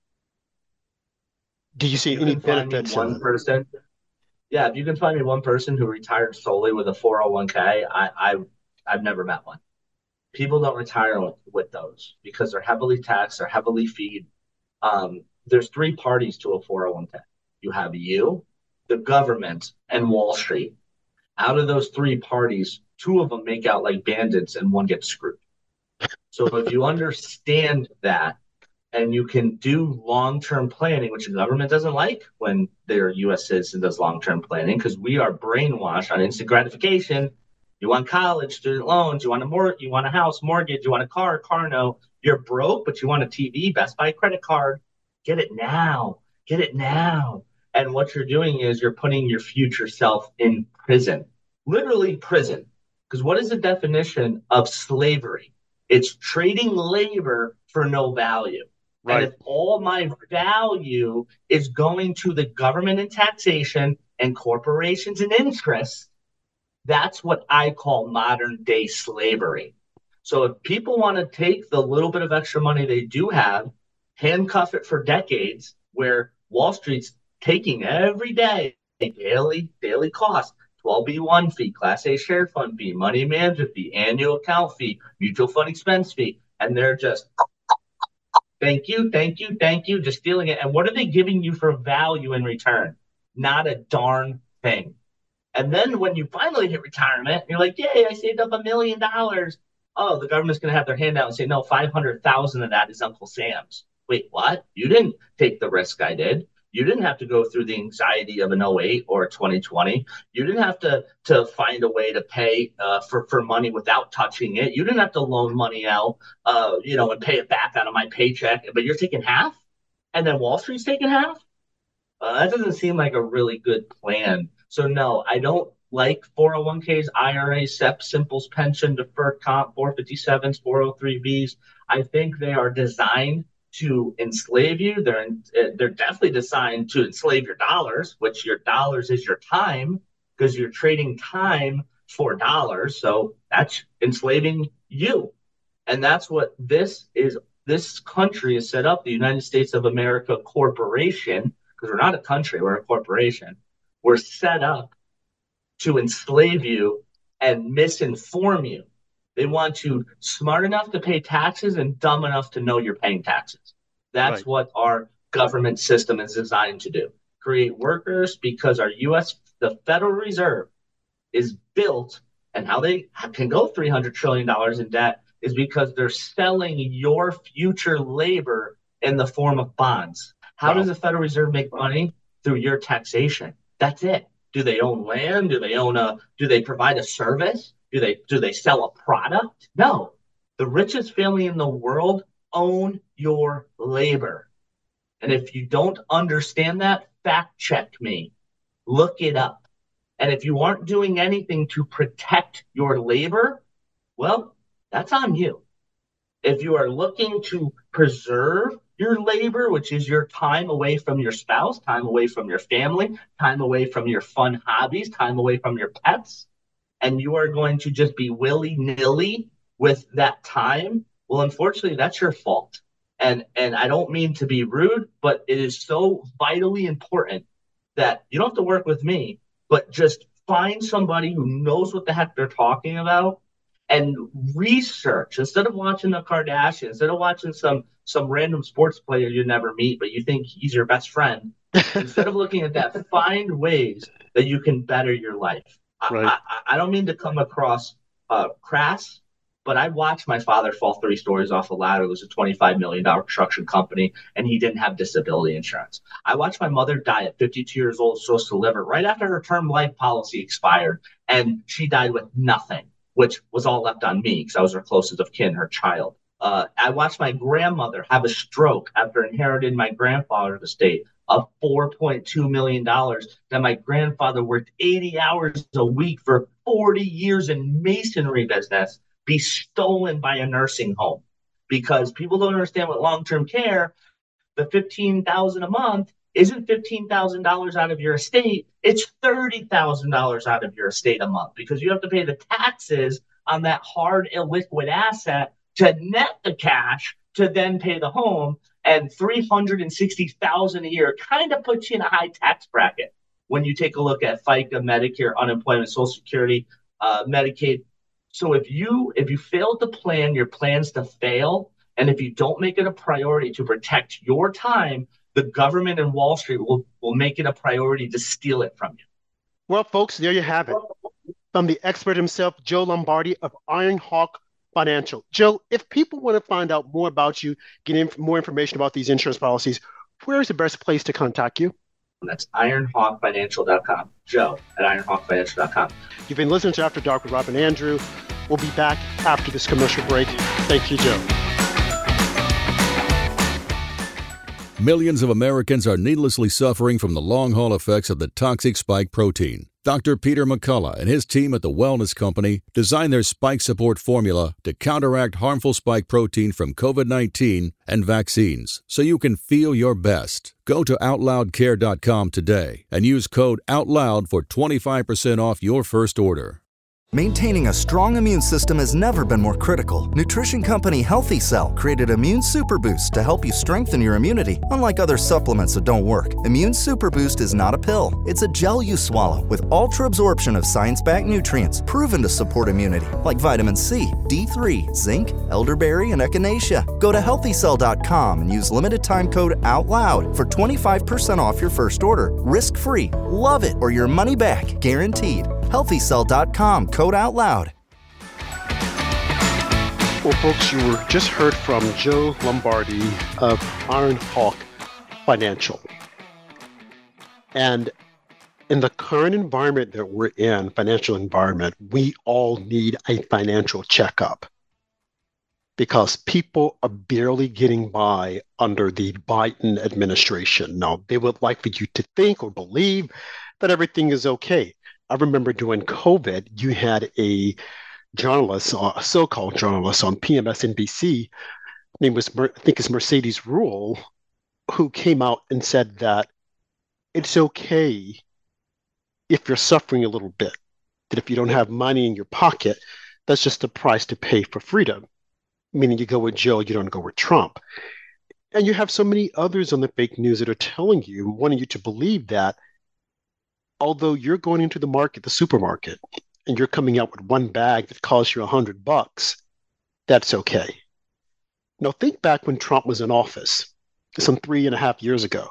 Do you see any benefits in it? Person, yeah, if you can find me one person who retired solely with a 401k, I've never met one. People don't retire with those because they're heavily taxed, they're heavily feed. There's three parties to a 401k. You have you, the government, and Wall Street. Out of those three parties, two of them make out like bandits and one gets screwed. So if you understand that and you can do long-term planning, which the government doesn't like when their U.S. citizen does long-term planning because we are brainwashed on instant gratification. You want college, student loans, you want a house, mortgage, you want a car note. You're broke, but you want a TV, Best Buy credit card. Get it now. Get it now. And what you're doing is you're putting your future self in prison, literally prison. Because what is the definition of slavery? It's trading labor for no value. Right. And if all my value is going to the government and taxation and corporations and interests, that's what I call modern day slavery. So if people want to take the little bit of extra money they do have, handcuff it for decades, where Wall Street's taking every day a daily cost, 12B1 fee, Class A share fund fee, money management fee, annual account fee, mutual fund expense fee, and they're just thank you, just stealing it. And what are they giving you for value in return? Not a darn thing. And then when you finally hit retirement, you're like, yay, I saved up $1 million. Oh, the government's going to have their hand out and say, no, 500,000 of that is Uncle Sam's. Wait, what? You didn't take the risk I did. You didn't have to go through the anxiety of an 08 or a 2020. You didn't have to find a way to pay for money without touching it. You didn't have to loan money out, and pay it back out of my paycheck. But you're taking half, and then Wall Street's taking half. That doesn't seem like a really good plan. So no, I don't like 401ks, IRAs, SEP, Simples, pension, deferred comp, 457s, 403bs. I think they are designed to enslave you. They're definitely designed to enslave your dollars, which your dollars is your time, because you're trading time for dollars. So that's enslaving you. And that's what this is. This country is set up, the United States of America Corporation, because we're not a country, we're a corporation. We're set up to enslave you and misinform you. They want you smart enough to pay taxes and dumb enough to know you're paying taxes. That's right. What our government system is designed to do. Create workers, because the Federal Reserve is built, and how they can go $300 trillion in debt is because they're selling your future labor in the form of bonds. How does the Federal Reserve make money? Through your taxation. That's it. Do they own land? Do they provide a service? Do they sell a product? No. The richest family in the world own your labor. And if you don't understand that, fact check me. Look it up. And if you aren't doing anything to protect your labor, well, that's on you. If you are looking to preserve your labor, which is your time away from your spouse, time away from your family, time away from your fun hobbies, time away from your pets, and you are going to just be willy-nilly with that time, well, unfortunately, that's your fault. And I don't mean to be rude, but it is so vitally important that you don't have to work with me, but just find somebody who knows what the heck they're talking about and research. Instead of watching the Kardashians, instead of watching some random sports player you never meet, but you think he's your best friend, instead of looking at that, find ways that you can better your life. Right. I don't mean to come across crass, But I watched my father fall 3 stories off a ladder. It was a $25 million construction company, and he didn't have disability insurance. I watched my mother die at 52 years old, cirrhosis of the liver, right after her term life policy expired, and she died with nothing, which was all left on me because I was her closest of kin, her child. I watched my grandmother have a stroke after inheriting my grandfather's estate of $4.2 million that my grandfather worked 80 hours a week for 40 years in masonry business be stolen by a nursing home, because people don't understand what long-term care, the $15,000 a month isn't $15,000 out of your estate. It's $30,000 out of your estate a month, because you have to pay the taxes on that hard illiquid asset to net the cash to then pay the home. And $360,000 a year kind of puts you in a high tax bracket when you take a look at FICA, Medicare, unemployment, Social Security, Medicaid. So if you fail to plan your plans to fail, and if you don't make it a priority to protect your time, the government and Wall Street will make it a priority to steal it from you. Well, folks, there you have it. From the expert himself, Joe Lombardi of Ironhawk Financial. Joe, if people want to find out more about you, get more information about these insurance policies, where's the best place to contact you? That's ironhawkfinancial.com. Joe at ironhawkfinancial.com. You've been listening to After Dark with Rob and Andrew. We'll be back after this commercial break. Thank you, Joe. Millions of Americans are needlessly suffering from the long-haul effects of the toxic spike protein. Dr. Peter McCullough and his team at the Wellness Company designed their spike support formula to counteract harmful spike protein from COVID-19 and vaccines, so you can feel your best. Go to OutLoudCare.com today and use code OUTLOUD for 25% off your first order. Maintaining a strong immune system has never been more critical. Nutrition company Healthy Cell created Immune Super Boost to help you strengthen your immunity, unlike other supplements that don't work. Immune Super Boost is not a pill. It's a gel you swallow with ultra-absorption of science-backed nutrients proven to support immunity, like vitamin C, D3, zinc, elderberry, and echinacea. Go to HealthyCell.com and use limited time code OUTLOUD for 25% off your first order. Risk-free. Love it or your money back. Guaranteed. HealthyCell.com, code OUTLOUD. Well, folks, you were just heard from Joe Lombardi of Ironhawk Financial. And in the current environment that we're in, financial environment, we all need a financial checkup, because people are barely getting by under the Biden administration. Now, they would like for you to think or believe that everything is okay. I remember during COVID, you had a journalist, a so-called journalist on PMSNBC, name was, I think it's Mercedes Ruehl, who came out and said that it's okay if you're suffering a little bit, that if you don't have money in your pocket, that's just the price to pay for freedom, meaning you go with Joe, you don't go with Trump. And you have so many others on the fake news that are telling you, wanting you to believe that although you're going into the market, the supermarket, and you're coming out with one bag that costs you $100, that's okay. Now, think back when Trump was in office, some 3.5 years ago.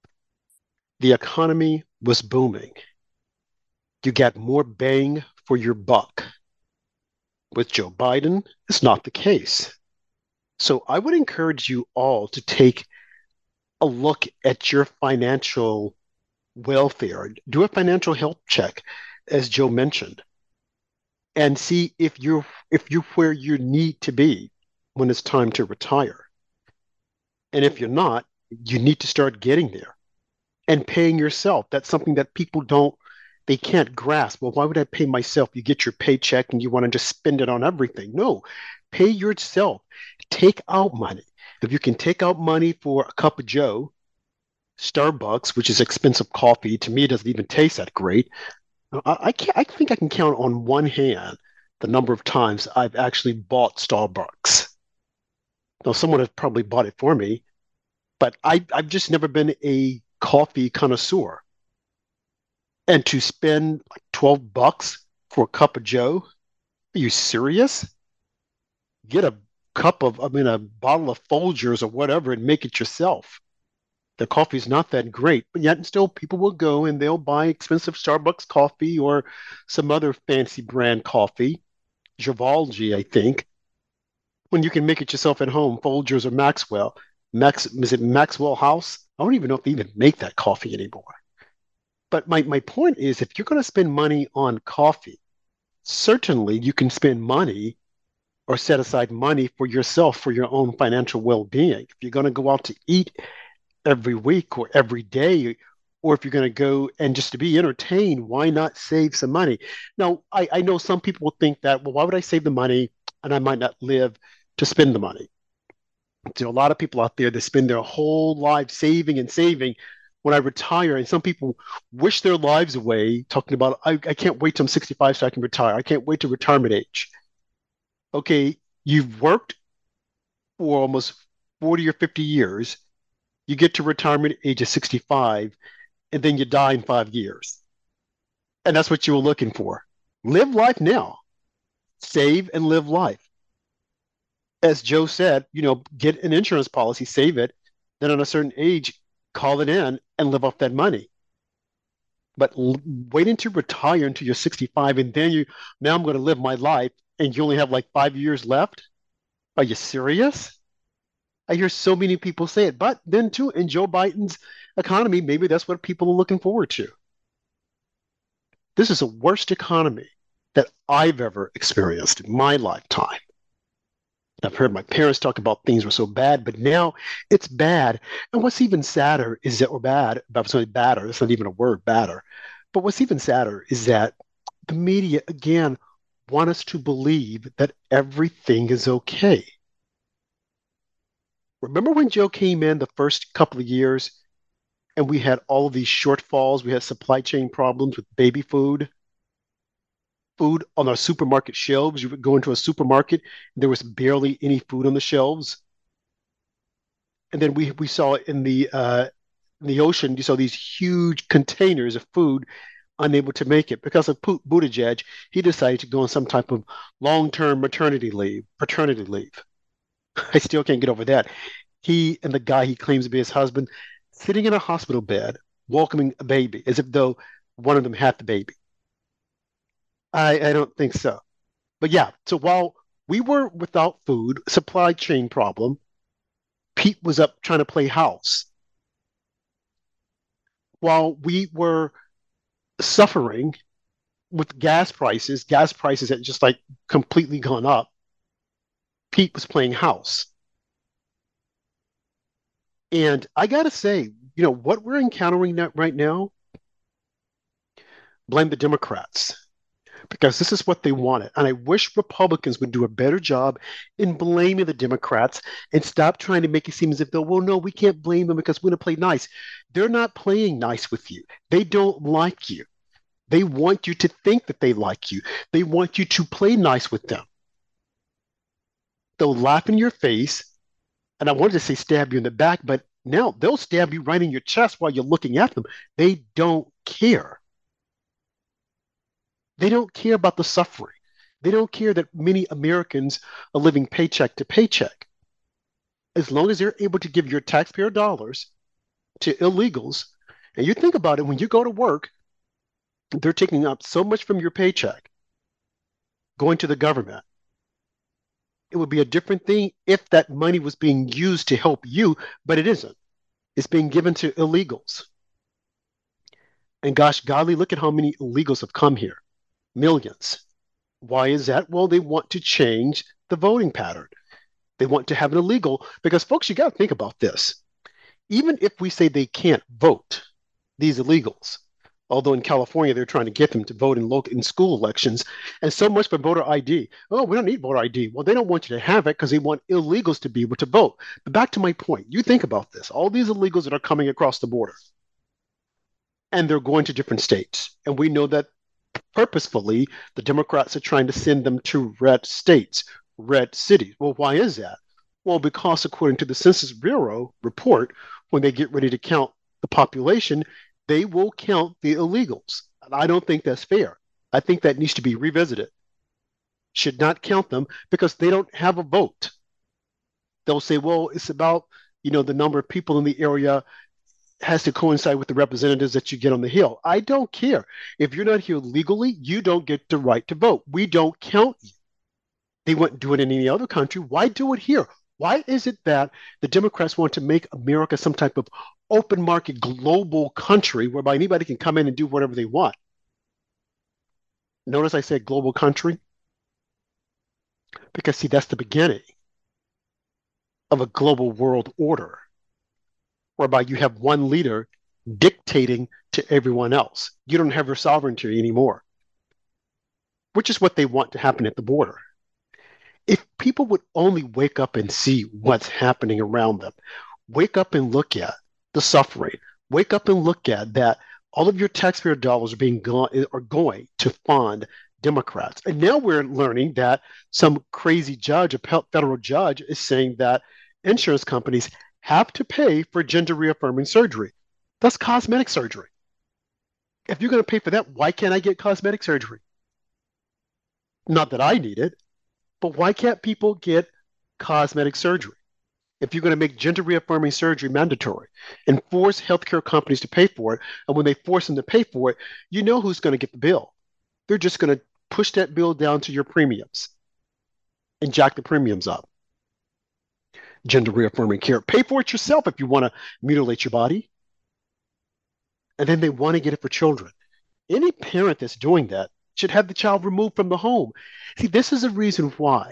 The economy was booming. You got more bang for your buck. With Joe Biden, it's not the case. So I would encourage you all to take a look at your financial welfare, do a financial health check, as Joe mentioned, and see if you're where you need to be when it's time to retire. And if you're not, you need to start getting there and paying yourself. That's something that people they can't grasp. Well, why would I pay myself? You get your paycheck and you want to just spend it on everything. No, pay yourself. Take out money. If you can take out money for a cup of Joe, Starbucks, which is expensive coffee, to me it doesn't even taste that great. I think I can count on one hand the number of times I've actually bought Starbucks. Now, someone has probably bought it for me, but I've just never been a coffee connoisseur. And to spend like $12 for a cup of Joe, are you serious? Get a bottle of Folgers or whatever and make it yourself. The coffee's not that great, but yet still people will go and they'll buy expensive Starbucks coffee or some other fancy brand coffee, Givenchy, I think, when you can make it yourself at home, Folgers or Maxwell. Is it Maxwell House? I don't even know if they even make that coffee anymore. But my point is, if you're going to spend money on coffee, certainly you can spend money or set aside money for yourself for your own financial well-being. If you're going to go out to eat every week or every day, or if you're going to go and just to be entertained, why not save some money? Now, I know some people will think that, well, why would I save the money and I might not live to spend the money? There are a lot of people out there that spend their whole life saving and saving when I retire. And some people wish their lives away, talking about, I can't wait till I'm 65 so I can retire. I can't wait to retirement age. Okay, you've worked for almost 40 or 50 years. You get to retirement age of 65, and then you die in 5 years. And that's what you were looking for. Live life now. Save and live life. As Joe said, get an insurance policy, save it, then on a certain age, call it in and live off that money. But waiting to retire until you're 65 and then now I'm going to live my life and you only have like 5 years left? Are you serious? I hear so many people say it. But then too, in Joe Biden's economy, maybe that's what people are looking forward to. This is the worst economy that I've ever experienced in my lifetime. I've heard my parents talk about things were so bad, but now it's bad. And what's even sadder is that, or bad, sorry, badder, that's not even a word, badder. But what's even sadder is that the media, again, want us to believe that everything is okay. Remember when Joe came in the first couple of years and we had all of these shortfalls? We had supply chain problems with baby food on our supermarket shelves. You would go into a supermarket, and there was barely any food on the shelves. And then we saw it in the ocean. You saw these huge containers of food unable to make it because of Buttigieg. He decided to go on some type of long-term paternity leave. I still can't get over that. He and the guy he claims to be his husband sitting in a hospital bed, welcoming a baby as if though one of them had the baby. I don't think so. But yeah, so while we were without food, supply chain problem, Pete was up trying to play house. While we were suffering with gas prices had just like completely gone up, Pete was playing house. And I got to say, what we're encountering right now, blame the Democrats. Because this is what they wanted. And I wish Republicans would do a better job in blaming the Democrats and stop trying to make it seem as if, well, no, we can't blame them because we're going to play nice. They're not playing nice with you. They don't like you. They want you to think that they like you. They want you to play nice with them. They'll laugh in your face. And I wanted to say stab you in the back, but now they'll stab you right in your chest while you're looking at them. They don't care. They don't care about the suffering. They don't care that many Americans are living paycheck to paycheck. As long as they're able to give your taxpayer dollars to illegals, and you think about it, when you go to work, they're taking up so much from your paycheck, going to the government. It would be a different thing if that money was being used to help you, but it isn't. It's being given to illegals. And gosh, golly, look at how many illegals have come here. Millions. Why is that? Well, they want to change the voting pattern. They want to have an illegal, because folks, you got to think about this. Even if we say they can't vote, these illegals, although in California, they're trying to get them to vote in school elections, and so much for voter ID. Oh, we don't need voter ID. Well, they don't want you to have it because they want illegals to be able to vote. But back to my point, you think about this. All these illegals that are coming across the border, and they're going to different states. And we know that purposefully, the Democrats are trying to send them to red states, red cities. Well, why is that? Well, because according to the Census Bureau report, when they get ready to count the population, they will count the illegals. And I don't think that's fair. I think that needs to be revisited. Should not count them because they don't have a vote. They'll say, well, it's about, the number of people in the area has to coincide with the representatives that you get on the Hill. I don't care. If you're not here legally, you don't get the right to vote. We don't count you. They wouldn't do it in any other country. Why do it here? Why is it that the Democrats want to make America some type of open market global country whereby anybody can come in and do whatever they want? Notice I said global country because, see, that's the beginning of a global world order whereby you have one leader dictating to everyone else. You don't have your sovereignty anymore, which is what they want to happen at the border. If people would only wake up and see what's happening around them, wake up and look at the suffering, wake up and look at that all of your taxpayer dollars are going to fund Democrats. And now we're learning that some crazy judge, a federal judge, is saying that insurance companies have to pay for gender reaffirming surgery. That's cosmetic surgery. If you're going to pay for that, why can't I get cosmetic surgery? Not that I need it, but why can't people get cosmetic surgery? If you're going to make gender reaffirming surgery mandatory and force healthcare companies to pay for it, and when they force them to pay for it, you know who's going to get the bill. They're just going to push that bill down to your premiums and jack the premiums up. Gender reaffirming care. Pay for it yourself if you want to mutilate your body. And then they want to get it for children. Any parent that's doing that should have the child removed from the home. See, this is a reason why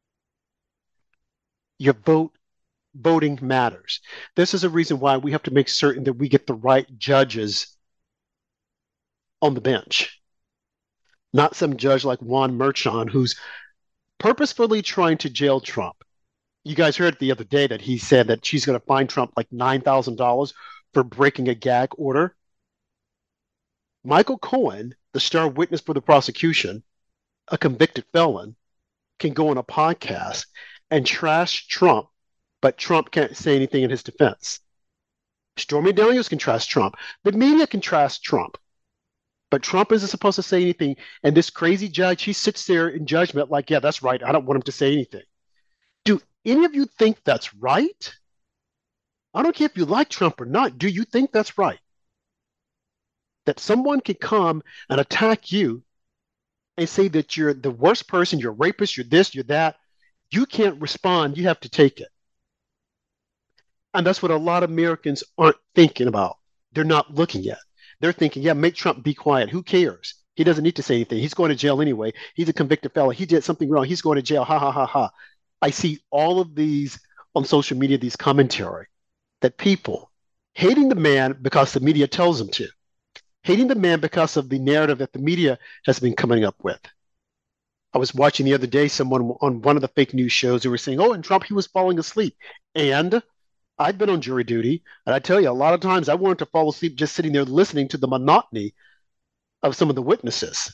your voting matters. This is a reason why we have to make certain that we get the right judges on the bench. Not some judge like Juan Merchan who's purposefully trying to jail Trump. You guys heard the other day that he said that she's going to fine Trump like $9,000 for breaking a gag order. Michael Cohen, the star witness for the prosecution, a convicted felon, can go on a podcast and trash Trump, but Trump can't say anything in his defense. Stormy Daniels can trash Trump. The media can trash Trump. But Trump isn't supposed to say anything. And this crazy judge, he sits there in judgment like, yeah, that's right. I don't want him to say anything. Do any of you think that's right? I don't care if you like Trump or not. Do you think that's right? That someone can come and attack you and say that you're the worst person, you're a rapist, you're this, you're that. You can't respond. You have to take it. And that's what a lot of Americans aren't thinking about. They're not looking at. They're thinking, yeah, make Trump be quiet. Who cares? He doesn't need to say anything. He's going to jail anyway. He's a convicted felon. He did something wrong. He's going to jail. Ha, ha, ha, ha. I see all of these on social media, these commentary that people hating the man because the media tells them to, hating the man because of the narrative that the media has been coming up with. I was watching the other day someone on one of the fake news shows who were saying, oh, and Trump, he was falling asleep. And I've been on jury duty, and I tell you, a lot of times I wanted to fall asleep just sitting there listening to the monotony of some of the witnesses.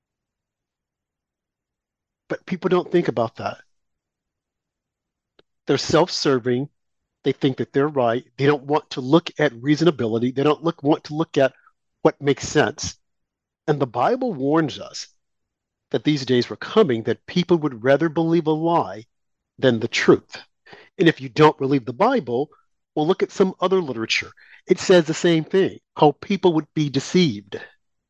But people don't think about that. They're self-serving. They think that they're right. They don't want to look at reasonability. They don't want to look at what makes sense. And the Bible warns us that these days were coming, that people would rather believe a lie than the truth. And if you don't believe the Bible, well, look at some other literature. It says the same thing, how people would be deceived.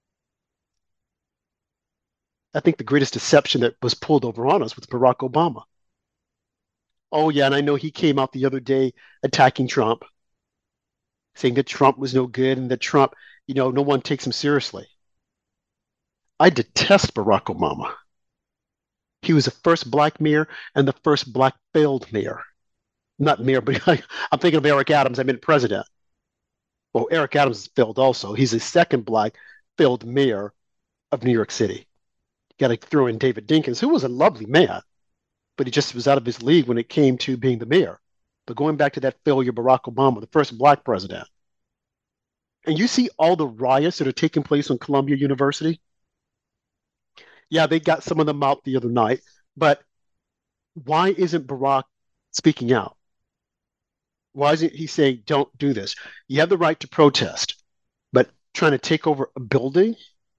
I think the greatest deception that was pulled over on us was Barack Obama. Oh, yeah, and I know he came out the other day attacking Trump, saying that Trump was no good and that Trump, no one takes him seriously. I detest Barack Obama. He was the first black mayor and the first black failed mayor. Not mayor, but I'm thinking of Eric Adams. I meant president. Well, Eric Adams has failed also. He's the second black failed mayor of New York City. You got to throw in David Dinkins, who was a lovely man, but he just was out of his league when it came to being the mayor. But going back to that failure, Barack Obama, the first black president. And you see all the riots that are taking place on Columbia University. Yeah, they got some of them out the other night, but why isn't Barack speaking out? Why isn't he saying, don't do this? You have the right to protest, but trying to take over a building?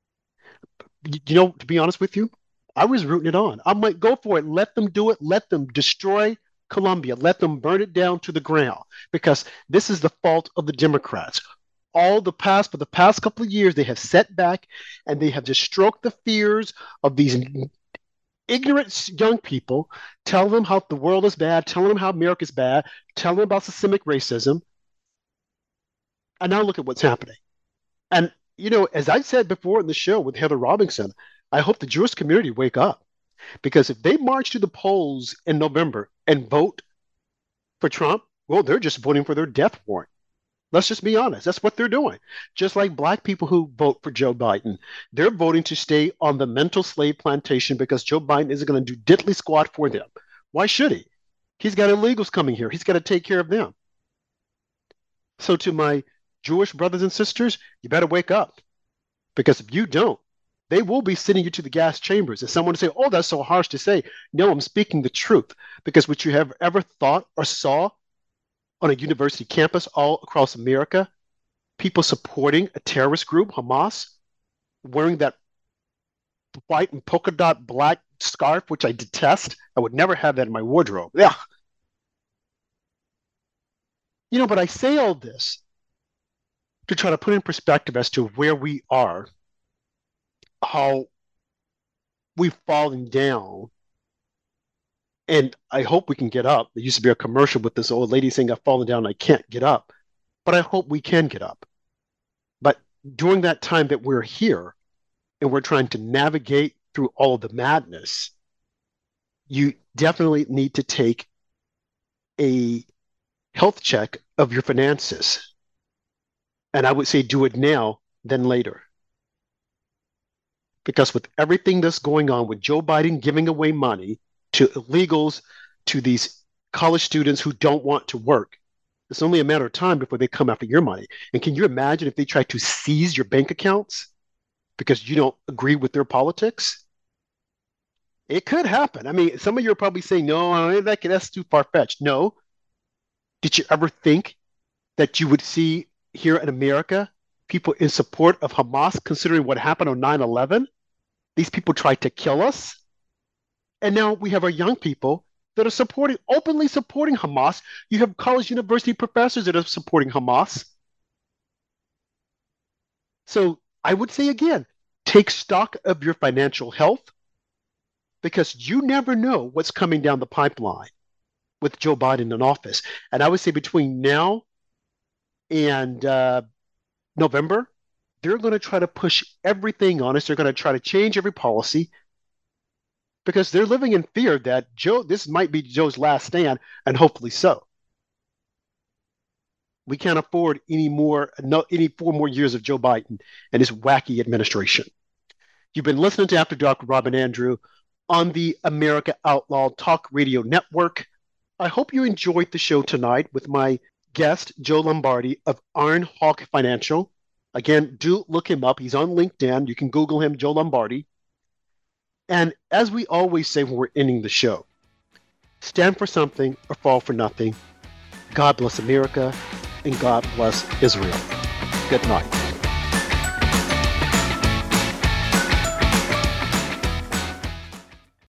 To be honest with you, I was rooting it on. I'm like, go for it. Let them do it. Let them destroy Columbia. Let them burn it down to the ground, because this is the fault of the Democrats. For the past couple of years, they have set back and they have just stroked the fears of these ignorant young people, tell them how the world is bad, telling them how America is bad, telling them about systemic racism. And now look at what's happening. And, as I said before in the show with Heather Robinson, I hope the Jewish community wake up. Because if they march to the polls in November and vote for Trump, well, they're just voting for their death warrant. Let's just be honest. That's what they're doing. Just like black people who vote for Joe Biden, they're voting to stay on the mental slave plantation because Joe Biden isn't going to do diddly squat for them. Why should he? He's got illegals coming here. He's got to take care of them. So to my Jewish brothers and sisters, you better wake up. Because if you don't, they will be sending you to the gas chambers. And someone will say, oh, that's so harsh to say. No, I'm speaking the truth. Because what you have ever thought or saw on a university campus all across America, people supporting a terrorist group, Hamas, wearing that white and polka dot black scarf, which I detest. I would never have that in my wardrobe. Yeah. But I say all this to try to put in perspective as to where we are, how we've fallen down. And I hope we can get up. There used to be a commercial with this old lady saying, I've fallen down, I can't get up. But I hope we can get up. But during that time that we're here and we're trying to navigate through all of the madness, you definitely need to take a health check of your finances. And I would say do it now than later. Because with everything that's going on with Joe Biden giving away money to illegals, to these college students who don't want to work, it's only a matter of time before they come after your money. And can you imagine if they try to seize your bank accounts because you don't agree with their politics? It could happen. I mean, some of you are probably saying, no, that's too far-fetched. No. Did you ever think that you would see here in America people in support of Hamas, considering what happened on 9/11? These people tried to kill us. And now we have our young people that are openly supporting Hamas. You have college university professors that are supporting Hamas. So I would say again, take stock of your financial health, because you never know what's coming down the pipeline with Joe Biden in office. And I would say between now and November, they're going to try to push everything on us. They're going to try to change every policy because they're living in fear that this might be Joe's last stand, and hopefully so. We can't afford any 4 more years of Joe Biden and his wacky administration. You've been listening to After Dark with Robin Andrew on the America Outlaw Talk Radio Network. I hope you enjoyed the show tonight with my guest, Joe Lombardi of Iron Hawk Financial. Again, do look him up. He's on LinkedIn. You can Google him, Joe Lombardi. And as we always say when we're ending the show, stand for something or fall for nothing. God bless America, and God bless Israel. Good night.